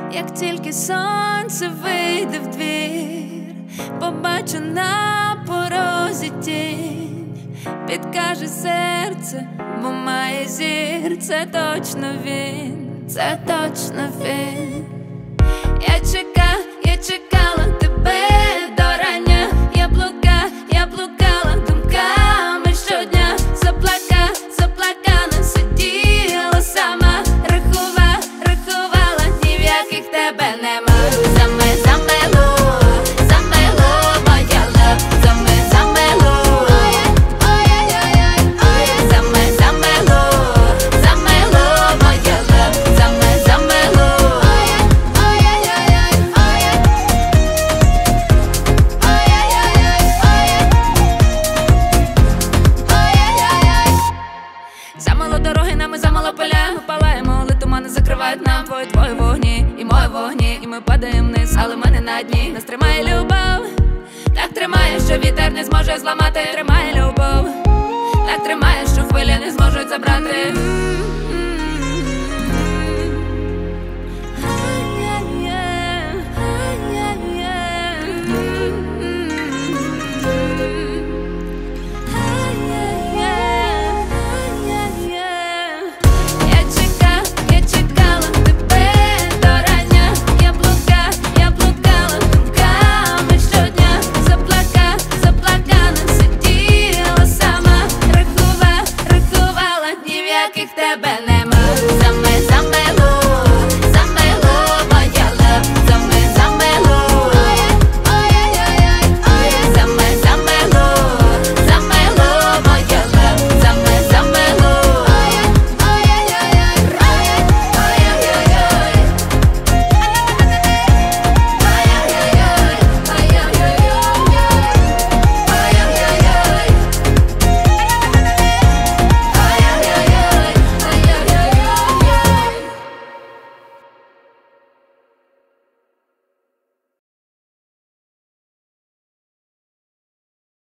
Як тільки сонце вийде в двір, побачу на порозі тінь, підкаже серце, бо має зір. Це точно він, це точно він. Я чекала тебе до рання. Я блукала думками щодня. Заплакана сиділа сама, рахувала, ні в яких тебе нема. Замело, моя лав, замело. Замело, моя лав, замело. Замало дороги, нами замало поля. Ми палаємо, але тумани закривають нам твої вогні і мої вогні. І ми падаємо вниз, але ми не на дні. Нас тримає любов, так тримає, що вітер не зможе зламати. Тримає любов, так тримає, що хвилі не зможуть забрати.